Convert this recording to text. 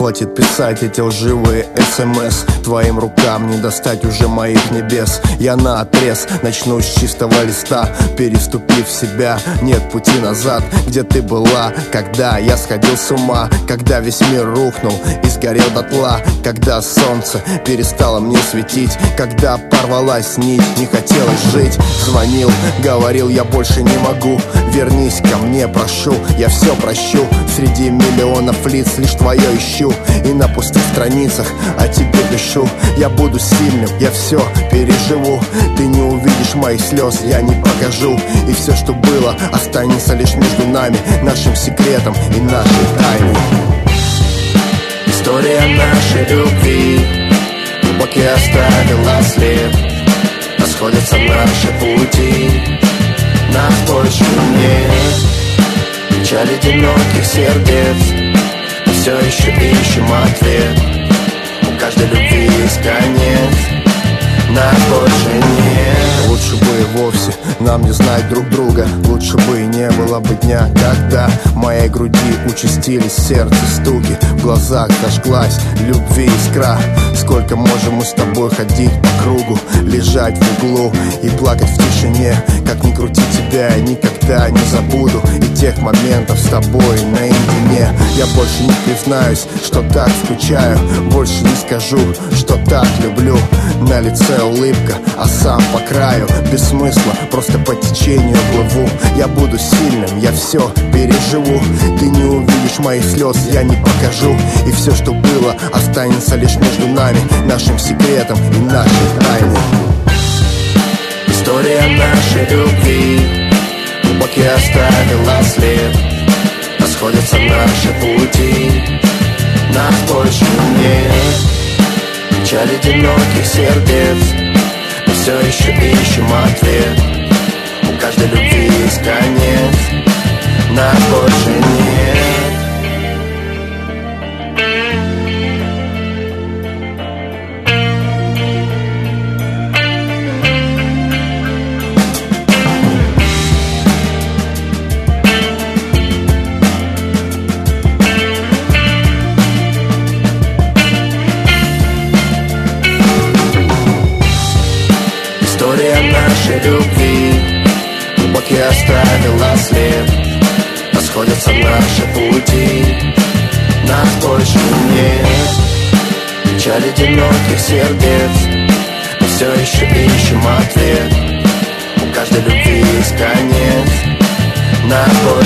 Хватит писать эти лживые СМС. Твоим рукам не достать уже моих небес. Я наотрез начну с чистого листа. Переступив себя, нет пути назад. Где ты была, когда я сходил с ума? Когда весь мир рухнул и сгорел дотла? Когда солнце перестало мне светить? Когда порвалась нить, не хотелось жить? Звонил, говорил, я больше не могу. Вернись ко мне, прошу, я все прощу. Среди миллионов лиц лишь твое ищу. И на пустых страницах о тебе пишу. Я буду сильным, я все переживу. Ты не увидишь моих слез, я не покажу. И все, что было, останется лишь между нами, нашим секретом и нашей тайной. История нашей любви глубоко оставила след. Расходятся наши пути, нас больше нет. Печаль одиноких сердец, мы все еще ищем ответ. У каждой любви есть конец, нас больше нет. Лучше бы и вовсе нам не знать друг друга. Лучше бы и не было бы дня, когда в моей груди участились сердце стуки. В глазах зажглась любви искра. Сколько можем мы с тобой ходить по кругу, лежать в углу и плакать в тишине. Как ни крути, тебя я никогда не забуду. И тех моментов с тобой наедине. Я больше не признаюсь, что так скучаю. Больше не скажу, что так люблю. На лице улыбка, а сам по краю. Без смысла, просто по течению плыву. Я буду сильным, я все переживу. Ты не увидишь моих слез, я не покажу. И все, что было, останется лишь между нами, нашим секретом и нашей тайной. История нашей любви глубоко оставила след. Расходятся наши пути, нас больше нет. Печаль одиноких сердец, мы все еще ищем ответ. У каждой любви есть конец, нас больше нет. История нашей любви глубоко оставила след. Расходятся наши пути, нас больше нет. Печаль одиноких сердец, мы все еще ищем ответ. У каждой любви есть конец, нас больше